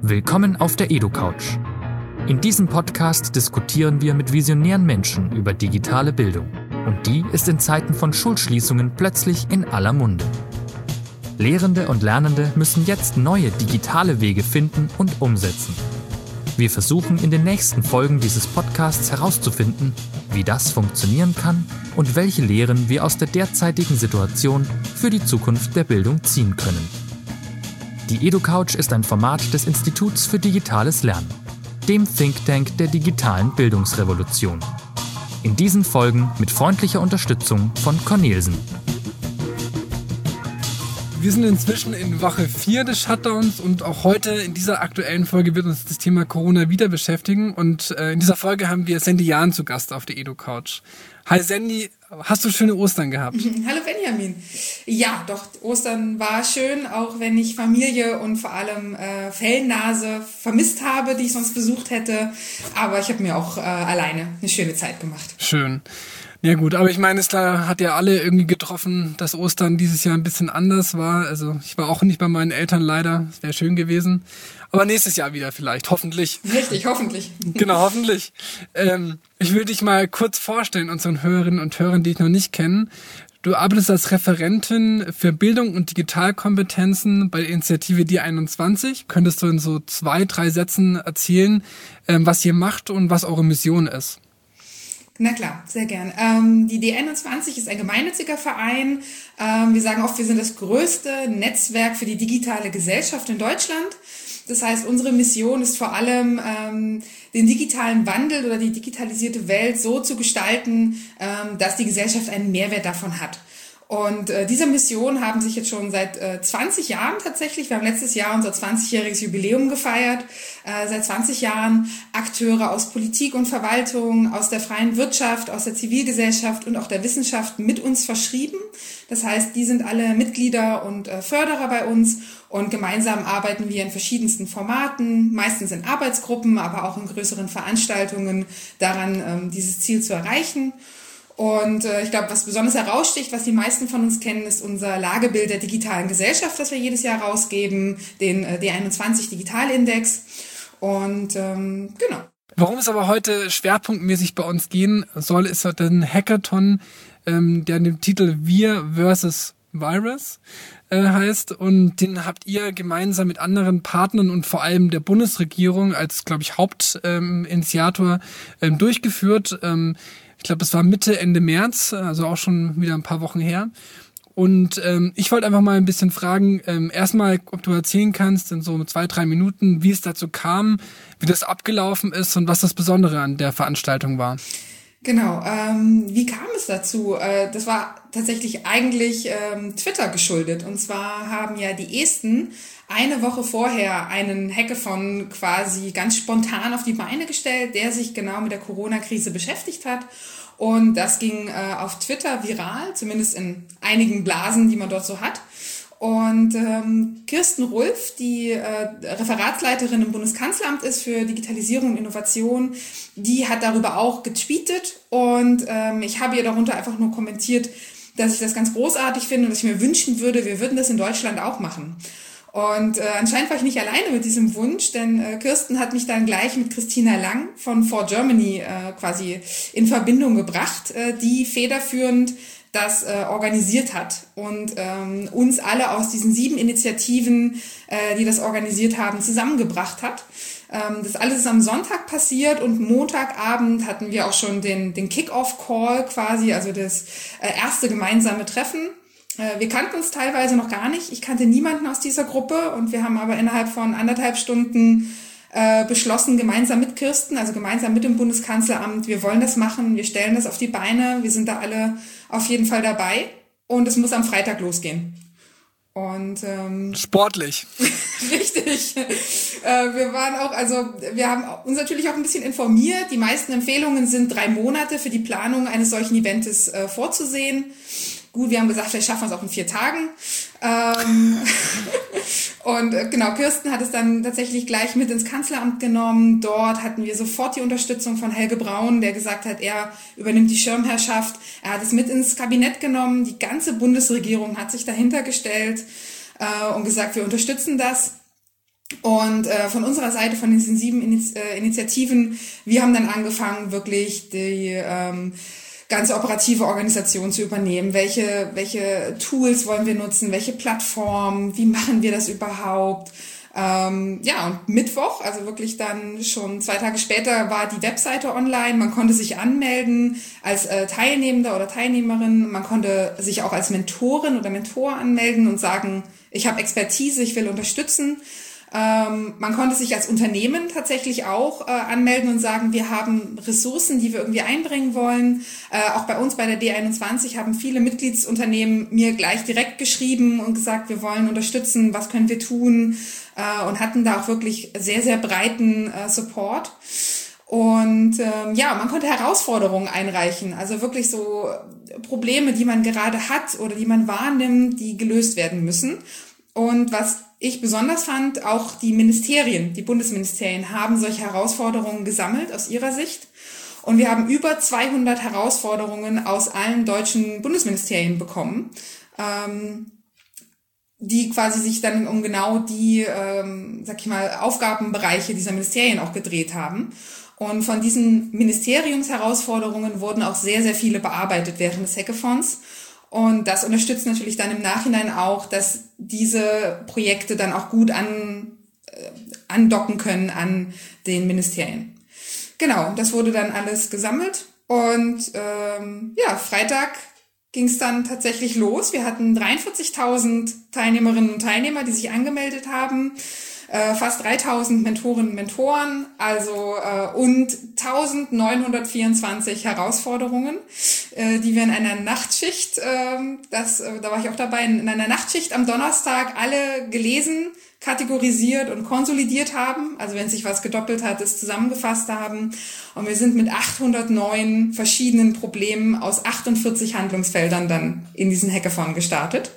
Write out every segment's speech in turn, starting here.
Willkommen auf der EduCouch. In diesem Podcast diskutieren wir mit visionären Menschen über digitale Bildung. Und die ist in Zeiten von Schulschließungen plötzlich in aller Munde. Lehrende und Lernende müssen jetzt neue digitale Wege finden und umsetzen. Wir versuchen in den nächsten Folgen dieses Podcasts herauszufinden, wie das funktionieren kann und welche Lehren wir aus der derzeitigen Situation für die Zukunft der Bildung ziehen können. Die EduCouch ist ein Format des Instituts für digitales Lernen, dem Think Tank der digitalen Bildungsrevolution. In diesen Folgen mit freundlicher Unterstützung von Cornelsen. Wir sind inzwischen in Woche 4 des Shutdowns und auch heute in dieser aktuellen Folge wird uns das Thema Corona wieder beschäftigen. Und in dieser Folge haben wir Sandy Jahn zu Gast auf der EduCouch. Hi Sandy, hast du schöne Ostern gehabt? Hallo Benjamin. Ja, doch, Ostern war schön, auch wenn ich Familie und vor allem Fellnase vermisst habe, die ich sonst besucht hätte. Aber ich habe mir auch alleine eine schöne Zeit gemacht. Schön. Ja gut, aber ich meine, es hat ja alle irgendwie getroffen, dass Ostern dieses Jahr ein bisschen anders war. Also ich war auch nicht bei meinen Eltern leider, es wäre schön gewesen. Aber nächstes Jahr wieder vielleicht, hoffentlich. Richtig, hoffentlich. Genau, hoffentlich. Ich will dich mal kurz vorstellen, unseren Hörerinnen und Hörern, die ich noch nicht kenne. Du arbeitest als Referentin für Bildung und Digitalkompetenzen bei der Initiative D21. Könntest du in so 2-3 Sätzen erzählen, was ihr macht und was eure Mission ist? Na klar, sehr gern. Die D21 ist ein gemeinnütziger Verein. Wir sagen oft, wir sind das größte Netzwerk für die digitale Gesellschaft in Deutschland. Das heißt, unsere Mission ist vor allem, den digitalen Wandel oder die digitalisierte Welt so zu gestalten, dass die Gesellschaft einen Mehrwert davon hat. Und diese Mission haben sich jetzt schon seit 20 Jahren tatsächlich, wir haben letztes Jahr unser 20-jähriges Jubiläum gefeiert, seit 20 Jahren Akteure aus Politik und Verwaltung, aus der freien Wirtschaft, aus der Zivilgesellschaft und auch der Wissenschaft mit uns verschrieben. Das heißt, die sind alle Mitglieder und Förderer bei uns und gemeinsam arbeiten wir in verschiedensten Formaten, meistens in Arbeitsgruppen, aber auch in größeren Veranstaltungen daran, dieses Ziel zu erreichen. Und ich glaube, was besonders heraussticht, was die meisten von uns kennen, ist unser Lagebild der digitalen Gesellschaft, das wir jedes Jahr rausgeben, den D21 Digitalindex. Und genau. Warum es aber heute schwerpunktmäßig bei uns gehen soll, ist halt ein Hackathon, der den Titel Wir versus Virus heißt. Und den habt ihr gemeinsam mit anderen Partnern und vor allem der Bundesregierung als, glaube ich, Hauptinitiator durchgeführt. Ich glaube, es war Mitte, Ende März, also auch schon wieder ein paar Wochen her. Und ich wollte einfach mal ein bisschen fragen, erstmal, ob du erzählen kannst in so 2-3 Minuten, wie es dazu kam, wie das abgelaufen ist und was das Besondere an der Veranstaltung war. Genau, wie kam es dazu? Das war tatsächlich eigentlich Twitter geschuldet. Und zwar haben ja die Esten eine Woche vorher einen Hackathon quasi ganz spontan auf die Beine gestellt, der sich genau mit der Corona-Krise beschäftigt hat. Und das ging auf Twitter viral, zumindest in einigen Blasen, die man dort so hat. Und Kirsten Rulf, die Referatsleiterin im Bundeskanzleramt ist für Digitalisierung und Innovation, die hat darüber auch getweetet. Und ich habe ihr darunter einfach nur kommentiert, dass ich das ganz großartig finde und dass ich mir wünschen würde, wir würden das in Deutschland auch machen. Und anscheinend war ich nicht alleine mit diesem Wunsch, denn Kirsten hat mich dann gleich mit Christina Lang von For Germany quasi in Verbindung gebracht, die federführend das organisiert hat und uns alle aus diesen 7 Initiativen, die das organisiert haben, zusammengebracht hat. Das alles ist am Sonntag passiert und Montagabend hatten wir auch schon den Kick-Off-Call quasi, also das erste gemeinsame Treffen. Wir kannten uns teilweise noch gar nicht. Ich kannte niemanden aus dieser Gruppe und wir haben aber innerhalb von 1,5 Stunden beschlossen, gemeinsam mit Kirsten, also gemeinsam mit dem Bundeskanzleramt, wir wollen das machen, wir stellen das auf die Beine, wir sind da alle auf jeden Fall dabei und es muss am Freitag losgehen. Und sportlich. Richtig. Wir haben uns natürlich auch ein bisschen informiert. Die meisten Empfehlungen sind 3 Monate für die Planung eines solchen Events vorzusehen. Gut, wir haben gesagt, vielleicht schaffen wir es auch in 4 Tagen. Und genau, Kirsten hat es dann tatsächlich gleich mit ins Kanzleramt genommen. Dort hatten wir sofort die Unterstützung von Helge Braun, der gesagt hat, er übernimmt die Schirmherrschaft. Er hat es mit ins Kabinett genommen. Die ganze Bundesregierung hat sich dahinter gestellt und gesagt, wir unterstützen das. Und von unserer Seite, von diesen 7 Initiativen, wir haben dann angefangen, wirklich die ganze operative Organisation zu übernehmen. Welche Tools wollen wir nutzen? Welche Plattformen? Wie machen wir das überhaupt? Und Mittwoch, also wirklich dann schon 2 Tage später, war die Webseite online. Man konnte sich anmelden als Teilnehmender oder Teilnehmerin. Man konnte sich auch als Mentorin oder Mentor anmelden und sagen, ich habe Expertise, ich will unterstützen. Man konnte sich als Unternehmen tatsächlich auch anmelden und sagen, wir haben Ressourcen, die wir irgendwie einbringen wollen. Auch bei uns bei der D21 haben viele Mitgliedsunternehmen mir gleich direkt geschrieben und gesagt, wir wollen unterstützen, was können wir tun, und hatten da auch wirklich sehr, sehr breiten Support. Und man konnte Herausforderungen einreichen, also wirklich so Probleme, die man gerade hat oder die man wahrnimmt, die gelöst werden müssen. Und was ich besonders fand, auch die Bundesministerien haben solche Herausforderungen gesammelt aus ihrer Sicht. Und wir haben über 200 Herausforderungen aus allen deutschen Bundesministerien bekommen, die quasi sich dann um genau die, Aufgabenbereiche dieser Ministerien auch gedreht haben. Und von diesen Ministeriumsherausforderungen wurden auch sehr, sehr viele bearbeitet während des Hackathons. Und das unterstützt natürlich dann im Nachhinein auch, dass diese Projekte dann auch gut andocken können an den Ministerien. Genau, das wurde dann alles gesammelt. Und Freitag ging es dann tatsächlich los. Wir hatten 43.000 Teilnehmerinnen und Teilnehmer, die sich angemeldet haben. Fast 3.000 Mentorinnen und Mentoren, und 1.924 Herausforderungen, die wir in einer Nachtschicht, da war ich auch dabei, in einer Nachtschicht am Donnerstag alle gelesen, kategorisiert und konsolidiert haben, also wenn sich was gedoppelt hat, es zusammengefasst haben. Und wir sind mit 809 verschiedenen Problemen aus 48 Handlungsfeldern dann in diesen Hackathon gestartet.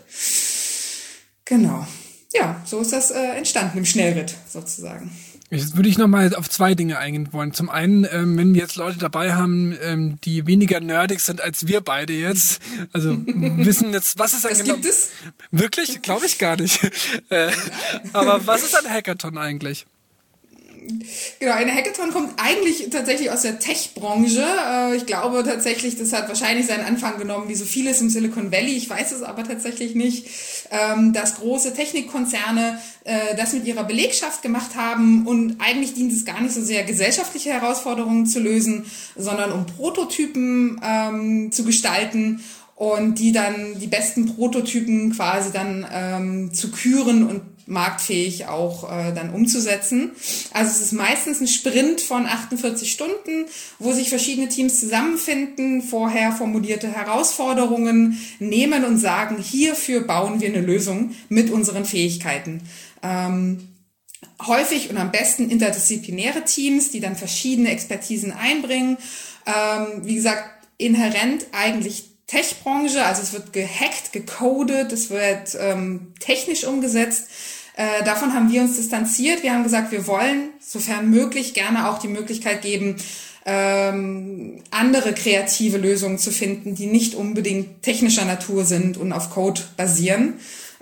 Genau. Ja, so ist das entstanden im Schnellritt sozusagen. Jetzt würde ich nochmal auf 2 Dinge eingehen wollen. Zum einen, wenn wir jetzt Leute dabei haben, die weniger nerdig sind als wir beide jetzt, also wissen jetzt, was ist ein gibt es? Wirklich? Glaube ich gar nicht. Aber was ist ein Hackathon eigentlich? Genau, ein Hackathon kommt eigentlich tatsächlich aus der Tech-Branche. Ich glaube tatsächlich, das hat wahrscheinlich seinen Anfang genommen, wie so vieles im Silicon Valley. Ich weiß es aber tatsächlich nicht, dass große Technikkonzerne das mit ihrer Belegschaft gemacht haben. Und eigentlich dient es gar nicht so sehr, gesellschaftliche Herausforderungen zu lösen, sondern um Prototypen zu gestalten und die besten Prototypen quasi dann zu küren und marktfähig auch dann umzusetzen. Also es ist meistens ein Sprint von 48 Stunden, wo sich verschiedene Teams zusammenfinden, vorher formulierte Herausforderungen nehmen und sagen, hierfür bauen wir eine Lösung mit unseren Fähigkeiten. Häufig und am besten interdisziplinäre Teams, die dann verschiedene Expertisen einbringen. Wie gesagt, inhärent eigentlich Tech-Branche, also es wird gehackt, gecodet, es wird technisch umgesetzt. Davon haben wir uns distanziert. Wir haben gesagt, wir wollen, sofern möglich, gerne auch die Möglichkeit geben, andere kreative Lösungen zu finden, die nicht unbedingt technischer Natur sind und auf Code basieren.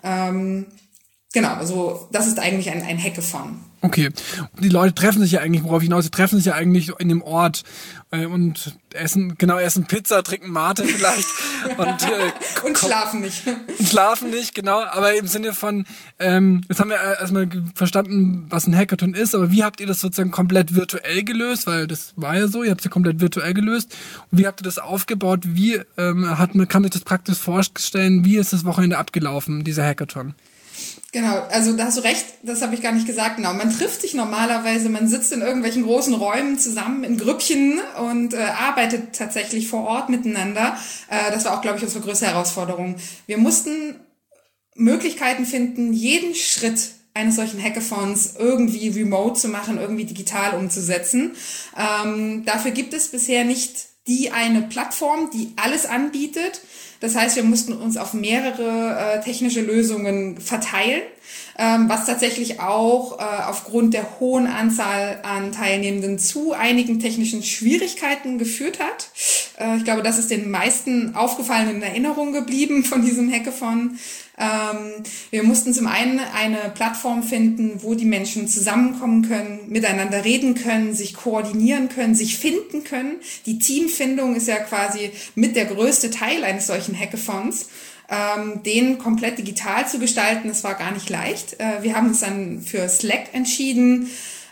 Genau, also das ist eigentlich ein Hackathon. Okay, die Leute treffen sich ja eigentlich, worauf hinaus, sie treffen sich ja eigentlich in dem Ort und essen Pizza, trinken Mate vielleicht und schlafen nicht. Schlafen nicht, genau, aber im Sinne von, jetzt haben wir erstmal verstanden, was ein Hackathon ist, aber wie habt ihr das sozusagen komplett virtuell gelöst, weil das war ja so, ihr habt es ja komplett virtuell gelöst, und wie habt ihr das aufgebaut, wie kann man sich das praktisch vorstellen, wie ist das Wochenende abgelaufen, dieser Hackathon? Genau, also da hast du recht, das habe ich gar nicht gesagt. Genau, man trifft sich normalerweise, man sitzt in irgendwelchen großen Räumen zusammen in Grüppchen und arbeitet tatsächlich vor Ort miteinander. Das war auch, glaube ich, unsere größte Herausforderung. Wir mussten Möglichkeiten finden, jeden Schritt eines solchen Hackathons irgendwie remote zu machen, irgendwie digital umzusetzen. Dafür gibt es bisher nicht die eine Plattform, die alles anbietet. Das heißt, wir mussten uns auf mehrere technische Lösungen verteilen, was tatsächlich auch aufgrund der hohen Anzahl an Teilnehmenden zu einigen technischen Schwierigkeiten geführt hat. Ich glaube, das ist den meisten aufgefallen in Erinnerung geblieben von diesem Hackathon. Wir mussten zum einen eine Plattform finden, wo die Menschen zusammenkommen können, miteinander reden können, sich koordinieren können, sich finden können. Die Teamfindung ist ja quasi mit der größte Teil eines solchen Hackathons. Den komplett digital zu gestalten, das war gar nicht leicht. Wir haben uns dann für Slack entschieden,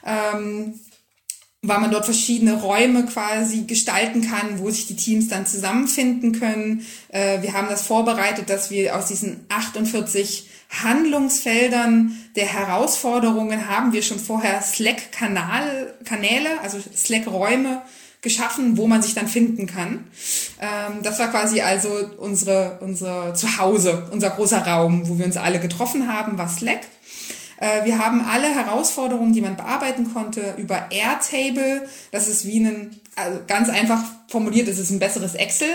weil man dort verschiedene Räume quasi gestalten kann, wo sich die Teams dann zusammenfinden können. Wir haben das vorbereitet, dass wir aus diesen 48 Handlungsfeldern der Herausforderungen haben wir schon vorher Slack-Kanäle, also Slack-Räume geschaffen, wo man sich dann finden kann. Das war quasi also unser Zuhause, unser großer Raum, wo wir uns alle getroffen haben, war Slack. Wir haben alle Herausforderungen, die man bearbeiten konnte, über Airtable. Das ist wie also ganz einfach formuliert, es ist ein besseres Excel,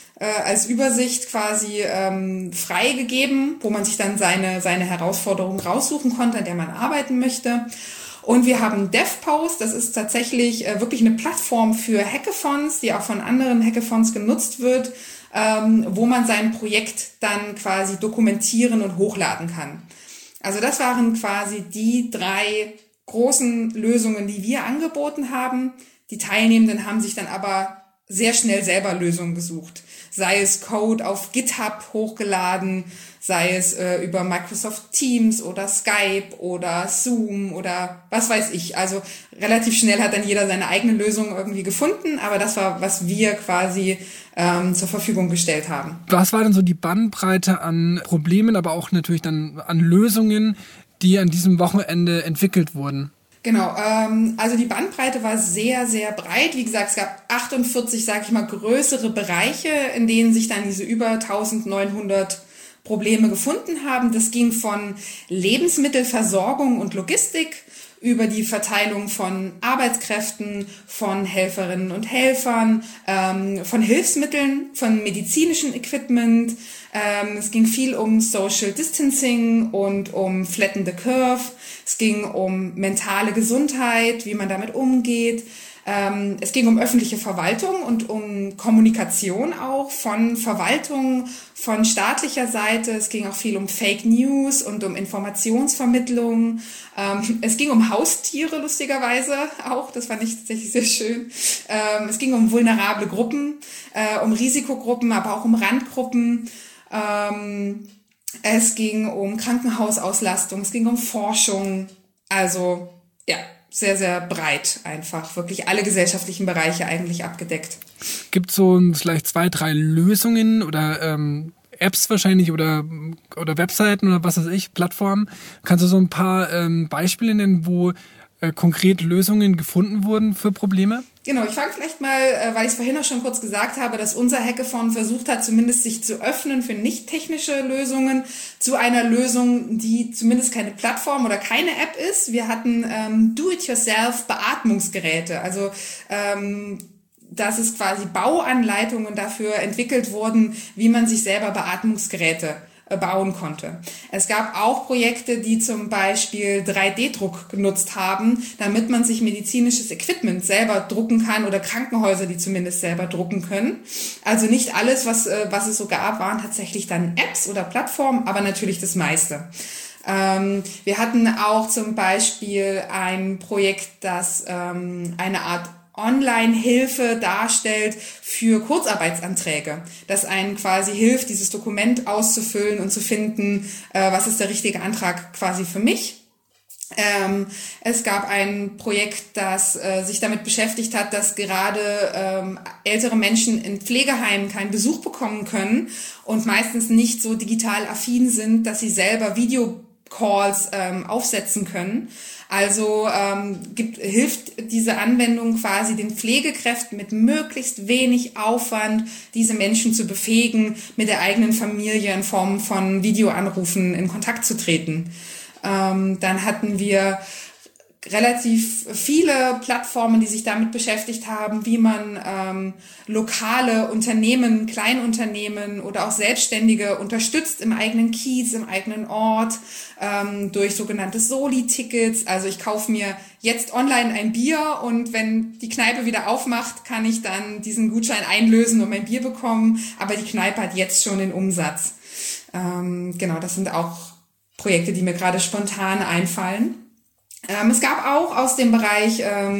als Übersicht quasi freigegeben, wo man sich dann seine Herausforderungen raussuchen konnte, an der man arbeiten möchte. Und wir haben DevPost, das ist tatsächlich wirklich eine Plattform für Hackathons, die auch von anderen Hackathons genutzt wird, wo man sein Projekt dann quasi dokumentieren und hochladen kann. Also das waren quasi die 3 großen Lösungen, die wir angeboten haben. Die Teilnehmenden haben sich dann aber sehr schnell selber Lösungen gesucht. Sei es Code auf GitHub hochgeladen, sei es über Microsoft Teams oder Skype oder Zoom oder was weiß ich. Also relativ schnell hat dann jeder seine eigene Lösung irgendwie gefunden, aber das war, was wir quasi zur Verfügung gestellt haben. Was war denn so die Bandbreite an Problemen, aber auch natürlich dann an Lösungen, die an diesem Wochenende entwickelt wurden? Genau, also die Bandbreite war sehr, sehr breit. Wie gesagt, es gab 48, sage ich mal, größere Bereiche, in denen sich dann diese über 1900 Probleme gefunden haben. Das ging von Lebensmittelversorgung und Logistik über die Verteilung von Arbeitskräften, von Helferinnen und Helfern, von Hilfsmitteln, von medizinischem Equipment. Es ging viel um Social Distancing und um Flatten the Curve. Es ging um mentale Gesundheit, wie man damit umgeht. Es ging um öffentliche Verwaltung und um Kommunikation auch von Verwaltung, von staatlicher Seite. Es ging auch viel um Fake News und um Informationsvermittlung. Es ging um Haustiere, lustigerweise auch. Das fand ich tatsächlich sehr schön. Es ging um vulnerable Gruppen, um Risikogruppen, aber auch um Randgruppen. Es ging um Krankenhausauslastung, es ging um Forschung. Also, ja, sehr, sehr breit einfach. Wirklich alle gesellschaftlichen Bereiche eigentlich abgedeckt. Gibt es so vielleicht 2, 3 Lösungen oder Apps wahrscheinlich oder Webseiten oder was weiß ich, Plattformen? Kannst du so ein paar Beispiele nennen, wo konkret Lösungen gefunden wurden für Probleme? Genau, ich fange vielleicht mal, weil ich es vorhin auch schon kurz gesagt habe, dass unser Hackathon versucht hat, zumindest sich zu öffnen für nicht technische Lösungen, zu einer Lösung, die zumindest keine Plattform oder keine App ist. Wir hatten Do-it-yourself-Beatmungsgeräte, also dass es quasi Bauanleitungen dafür entwickelt wurden, wie man sich selber Beatmungsgeräte bauen konnte. Es gab auch Projekte, die zum Beispiel 3D-Druck genutzt haben, damit man sich medizinisches Equipment selber drucken kann oder Krankenhäuser, die zumindest selber drucken können. Also nicht alles, was es so gab, waren tatsächlich dann Apps oder Plattformen, aber natürlich das meiste. Wir hatten auch zum Beispiel ein Projekt, das eine Art Online-Hilfe darstellt für Kurzarbeitsanträge, das einen quasi hilft, dieses Dokument auszufüllen und zu finden, was ist der richtige Antrag quasi für mich. Es gab ein Projekt, das sich damit beschäftigt hat, dass gerade ältere Menschen in Pflegeheimen keinen Besuch bekommen können und meistens nicht so digital affin sind, dass sie selber Videocalls aufsetzen können. Also hilft diese Anwendung quasi den Pflegekräften mit möglichst wenig Aufwand, diese Menschen zu befähigen, mit der eigenen Familie in Form von Videoanrufen in Kontakt zu treten. Dann hatten wir relativ viele Plattformen, die sich damit beschäftigt haben, wie man lokale Unternehmen, Kleinunternehmen oder auch Selbstständige unterstützt im eigenen Kiez, im eigenen Ort, durch sogenannte Soli-Tickets. Also ich kaufe mir jetzt online ein Bier und wenn die Kneipe wieder aufmacht, kann ich dann diesen Gutschein einlösen und mein Bier bekommen. Aber die Kneipe hat jetzt schon den Umsatz. Genau, das sind auch Projekte, die mir gerade spontan einfallen. Es gab auch aus dem Bereich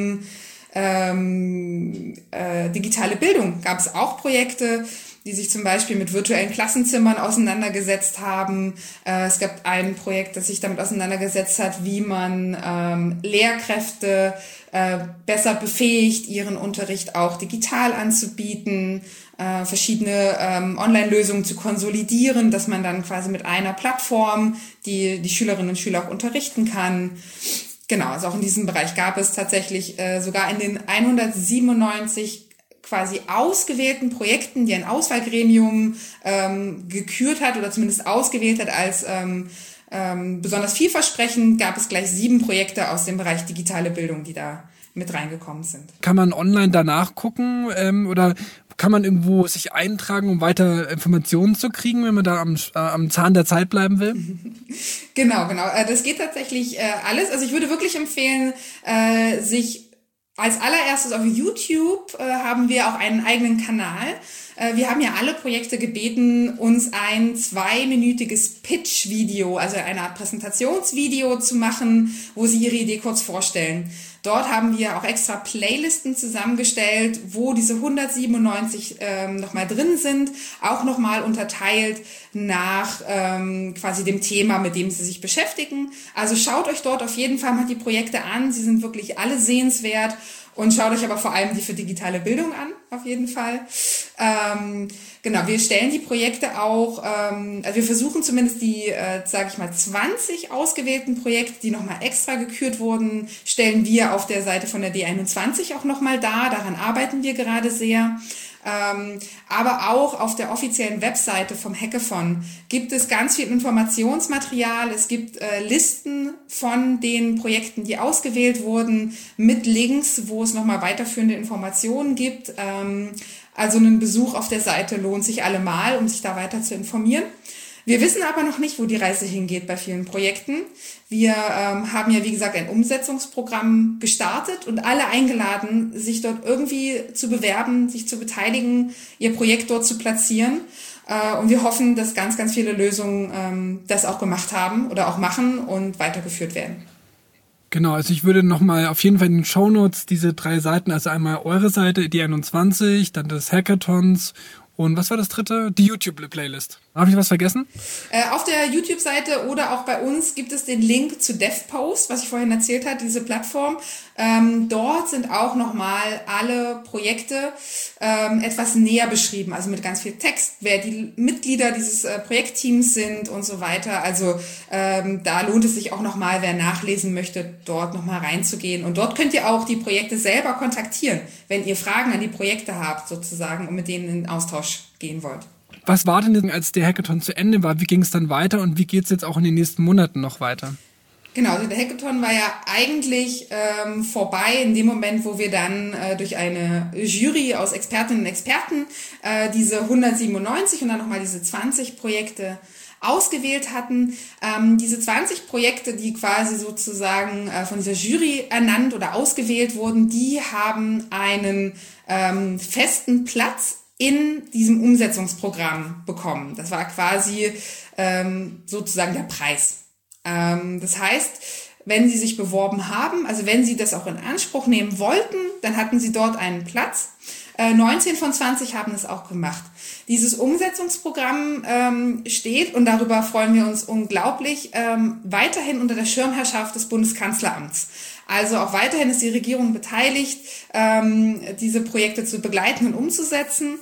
digitale Bildung, gab es auch Projekte, die sich zum Beispiel mit virtuellen Klassenzimmern auseinandergesetzt haben. Es gab ein Projekt, das sich damit auseinandergesetzt hat, wie man Lehrkräfte besser befähigt, ihren Unterricht auch digital anzubieten, verschiedene Online-Lösungen zu konsolidieren, dass man dann quasi mit einer Plattform die Schülerinnen und Schüler auch unterrichten kann. Genau, also auch in diesem Bereich gab es tatsächlich sogar in den 197 quasi ausgewählten Projekten, die ein Auswahlgremium gekürt hat oder zumindest ausgewählt hat als besonders vielversprechend, gab es gleich 7 Projekte aus dem Bereich digitale Bildung, die da mit reingekommen sind. Kann man online danach gucken oder kann man irgendwo sich eintragen, um weiter Informationen zu kriegen, wenn man da am Zahn der Zeit bleiben will? Genau. Das geht tatsächlich alles. Also ich würde wirklich empfehlen, sich als allererstes auf YouTube haben wir auch einen eigenen Kanal. Wir haben ja alle Projekte gebeten, uns ein 2-minütiges Pitch-Video, also eine Art Präsentationsvideo zu machen, wo sie ihre Idee kurz vorstellen. Dort haben wir auch extra Playlisten zusammengestellt, wo diese 197 nochmal drin sind, auch nochmal unterteilt nach quasi dem Thema, mit dem sie sich beschäftigen. Also schaut euch dort auf jeden Fall mal die Projekte an, sie sind wirklich alle sehenswert. Und schaut euch aber vor allem die für digitale Bildung an, auf jeden Fall. Genau, wir stellen die Projekte auch, also wir versuchen zumindest die, 20 ausgewählten Projekte, die nochmal extra gekürt wurden, stellen wir auf der Seite von der D21 auch nochmal dar. Daran arbeiten wir gerade sehr. Aber auch auf der offiziellen Webseite vom Hackathon gibt es ganz viel Informationsmaterial. Es gibt Listen von den Projekten, die ausgewählt wurden, mit Links, wo es nochmal weiterführende Informationen gibt. Also ein Besuch auf der Seite lohnt sich allemal, um sich da weiter zu informieren. Wir wissen aber noch nicht, wo die Reise hingeht bei vielen Projekten. Wir haben ja, wie gesagt, ein Umsetzungsprogramm gestartet und alle eingeladen, sich dort irgendwie zu bewerben, sich zu beteiligen, ihr Projekt dort zu platzieren. Und wir hoffen, dass ganz, ganz viele Lösungen das auch gemacht haben oder auch machen und weitergeführt werden. Genau, also ich würde nochmal auf jeden Fall in den Shownotes diese 3 Seiten, also einmal eure Seite, die 21, dann des Hackathons und was war das dritte? Die YouTube-Playlist. Habe ich was vergessen? Auf der YouTube-Seite oder auch bei uns gibt es den Link zu DevPost, was ich vorhin erzählt habe, diese Plattform. Dort sind auch nochmal alle Projekte etwas näher beschrieben, also mit ganz viel Text, wer die Mitglieder dieses Projektteams sind und so weiter. Also da lohnt es sich auch nochmal, wer nachlesen möchte, dort nochmal reinzugehen. Und dort könnt ihr auch die Projekte selber kontaktieren, wenn ihr Fragen an die Projekte habt sozusagen und mit denen in Austausch gehen wollt. Was war denn, als der Hackathon zu Ende war? Wie ging es dann weiter und wie geht es jetzt auch in den nächsten Monaten noch weiter? Genau, also der Hackathon war ja eigentlich vorbei in dem Moment, wo wir dann durch eine Jury aus Expertinnen und Experten diese 197 und dann nochmal diese 20 Projekte ausgewählt hatten. Diese 20 Projekte, die quasi sozusagen von dieser Jury ernannt oder ausgewählt wurden, die haben einen festen Platz in diesem Umsetzungsprogramm bekommen. Das war quasi sozusagen der Preis. Das heißt, wenn Sie sich beworben haben, also wenn Sie das auch in Anspruch nehmen wollten, dann hatten Sie dort einen Platz. 19 von 20 haben es auch gemacht. Dieses Umsetzungsprogramm steht, und darüber freuen wir uns unglaublich, weiterhin unter der Schirmherrschaft des Bundeskanzleramts. Also auch weiterhin ist die Regierung beteiligt, diese Projekte zu begleiten und umzusetzen.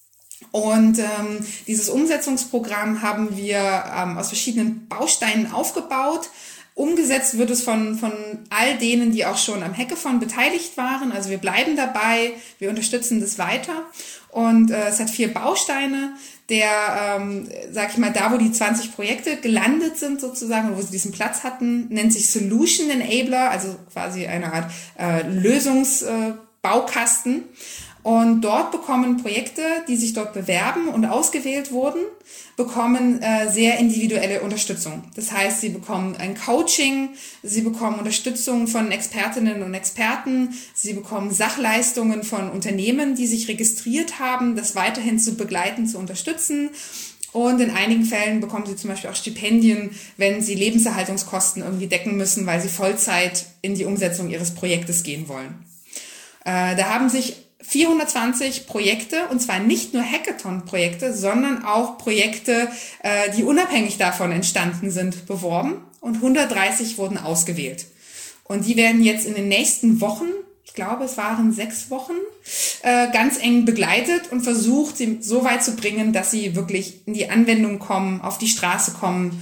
Und dieses Umsetzungsprogramm haben wir aus verschiedenen Bausteinen aufgebaut. Umgesetzt wird es von all denen, die auch schon am Hackathon beteiligt waren. Also wir bleiben dabei, wir unterstützen das weiter. Und es hat 4 Bausteine. Sag ich mal, da wo die 20 Projekte gelandet sind sozusagen, wo sie diesen Platz hatten, nennt sich Solution Enabler, also quasi eine Art Lösungsbaukasten. Und dort bekommen Projekte, die sich dort bewerben und ausgewählt wurden, bekommen sehr individuelle Unterstützung. Das heißt, sie bekommen ein Coaching, sie bekommen Unterstützung von Expertinnen und Experten, sie bekommen Sachleistungen von Unternehmen, die sich registriert haben, das weiterhin zu begleiten, zu unterstützen. Und in einigen Fällen bekommen sie zum Beispiel auch Stipendien, wenn sie Lebenserhaltungskosten irgendwie decken müssen, weil sie Vollzeit in die Umsetzung ihres Projektes gehen wollen. Da haben sich 420 Projekte, und zwar nicht nur Hackathon-Projekte, sondern auch Projekte, die unabhängig davon entstanden sind, beworben, und 130 wurden ausgewählt. Und die werden jetzt in den nächsten Wochen, ich glaube es waren 6 Wochen, ganz eng begleitet und versucht, sie so weit zu bringen, dass sie wirklich in die Anwendung kommen, auf die Straße kommen,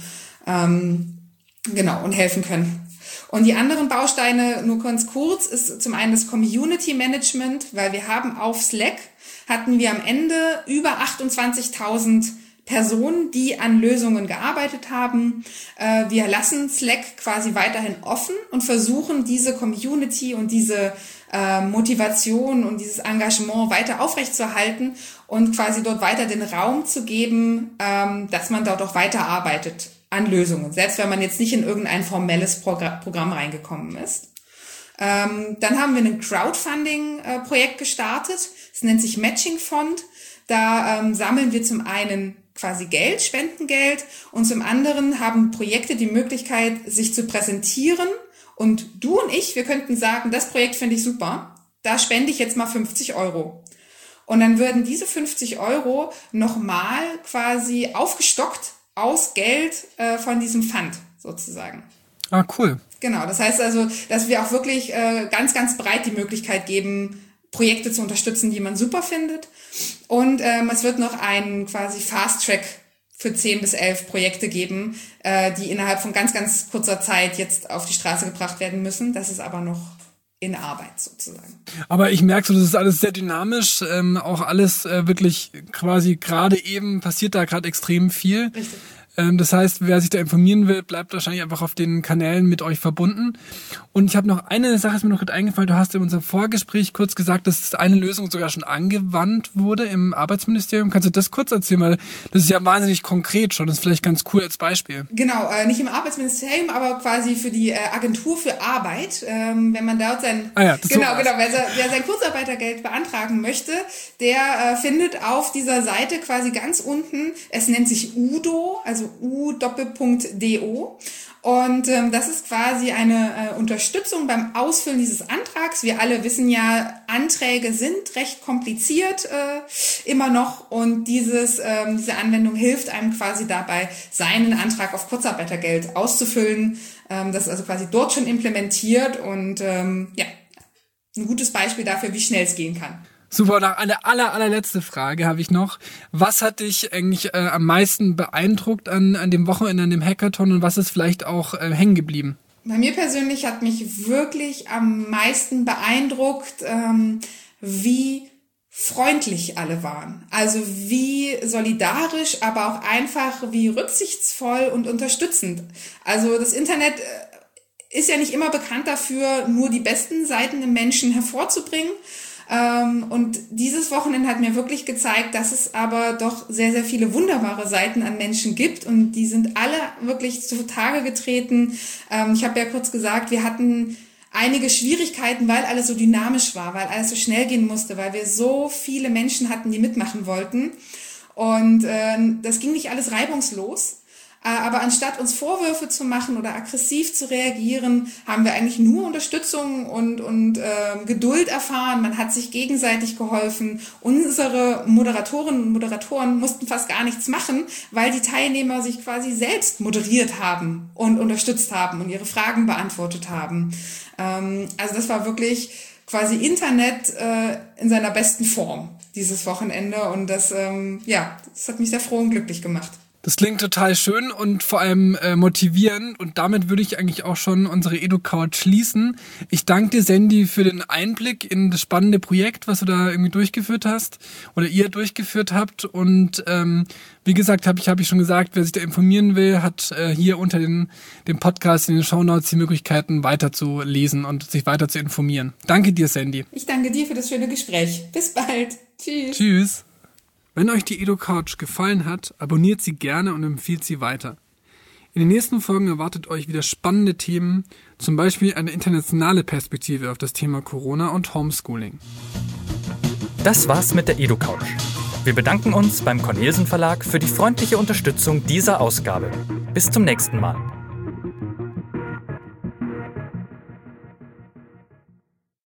und helfen können. Und die anderen Bausteine, nur ganz kurz, ist zum einen das Community Management, weil wir haben auf Slack, hatten wir am Ende über 28.000 Personen, die an Lösungen gearbeitet haben. Wir lassen Slack quasi weiterhin offen und versuchen, diese Community und diese Motivation und dieses Engagement weiter aufrechtzuerhalten und quasi dort weiter den Raum zu geben, dass man dort auch weiterarbeitet an Lösungen, selbst wenn man jetzt nicht in irgendein formelles Programm reingekommen ist. Dann haben wir ein Crowdfunding-Projekt gestartet. Es nennt sich Matching Fund. Da sammeln wir zum einen quasi Geld, Spendengeld, und zum anderen haben Projekte die Möglichkeit, sich zu präsentieren. Und du und ich, wir könnten sagen, das Projekt finde ich super, da spende ich jetzt mal 50 Euro. Und dann würden diese 50 Euro nochmal quasi aufgestockt aus Geld von diesem Fund sozusagen. Ah, cool. Genau, das heißt also, dass wir auch wirklich ganz, ganz breit die Möglichkeit geben, Projekte zu unterstützen, die man super findet. Und es wird noch einen quasi Fast-Track für 10 bis 11 Projekte geben, die innerhalb von ganz, ganz kurzer Zeit jetzt auf die Straße gebracht werden müssen. Das ist aber noch in Arbeit sozusagen. Aber ich merke so, das ist alles sehr dynamisch, auch alles wirklich quasi gerade eben passiert da gerade extrem viel. Richtig. Das heißt, wer sich da informieren will, bleibt wahrscheinlich einfach auf den Kanälen mit euch verbunden. Und ich habe noch eine Sache, ist mir noch gerade eingefallen. Du hast in unserem Vorgespräch kurz gesagt, dass eine Lösung sogar schon angewandt wurde im Arbeitsministerium. Kannst du das kurz erzählen? Weil das ist ja wahnsinnig konkret schon. Das ist vielleicht ganz cool als Beispiel. Genau, nicht im Arbeitsministerium, aber quasi für die Agentur für Arbeit. Wenn man dort sein wer sein Kurzarbeitergeld beantragen möchte, der findet auf dieser Seite quasi ganz unten, es nennt sich UDO, also u.do. Und das ist quasi eine Unterstützung beim Ausfüllen dieses Antrags. Wir alle wissen ja, Anträge sind recht kompliziert immer noch, und diese Anwendung hilft einem quasi dabei, seinen Antrag auf Kurzarbeitergeld auszufüllen. Das ist also quasi dort schon implementiert und ein gutes Beispiel dafür, wie schnell es gehen kann. Super, noch eine allerletzte Frage habe ich noch. Was hat dich eigentlich am meisten beeindruckt an dem Wochenende, an dem Hackathon, und was ist vielleicht auch hängen geblieben? Bei mir persönlich hat mich wirklich am meisten beeindruckt, wie freundlich alle waren. Also wie solidarisch, aber auch einfach wie rücksichtsvoll und unterstützend. Also das Internet ist ja nicht immer bekannt dafür, nur die besten Seiten im Menschen hervorzubringen. Und dieses Wochenende hat mir wirklich gezeigt, dass es aber doch sehr, sehr viele wunderbare Seiten an Menschen gibt, und die sind alle wirklich zutage getreten. Ich habe ja kurz gesagt, wir hatten einige Schwierigkeiten, weil alles so dynamisch war, weil alles so schnell gehen musste, weil wir so viele Menschen hatten, die mitmachen wollten, und das ging nicht alles reibungslos. Aber anstatt uns Vorwürfe zu machen oder aggressiv zu reagieren, haben wir eigentlich nur Unterstützung und Geduld erfahren. Man hat sich gegenseitig geholfen. Unsere Moderatorinnen und Moderatoren mussten fast gar nichts machen, weil die Teilnehmer sich quasi selbst moderiert haben und unterstützt haben und ihre Fragen beantwortet haben. Also das war wirklich quasi Internet in seiner besten Form dieses Wochenende, und das hat mich sehr froh und glücklich gemacht. Das klingt total schön und vor allem motivierend und damit würde ich eigentlich auch schon unsere EduCouch schließen. Ich danke dir, Sandy, für den Einblick in das spannende Projekt, was du da irgendwie durchgeführt hast oder ihr durchgeführt habt und wie gesagt, habe ich schon gesagt, wer sich da informieren will, hat hier unter dem Podcast in den Shownotes die Möglichkeiten weiterzulesen und sich weiter zu informieren. Danke dir, Sandy. Ich danke dir für das schöne Gespräch. Bis bald. Tschüss. Tschüss. Wenn euch die EduCouch gefallen hat, abonniert sie gerne und empfiehlt sie weiter. In den nächsten Folgen erwartet euch wieder spannende Themen, zum Beispiel eine internationale Perspektive auf das Thema Corona und Homeschooling. Das war's mit der EduCouch. Wir bedanken uns beim Cornelsen Verlag für die freundliche Unterstützung dieser Ausgabe. Bis zum nächsten Mal.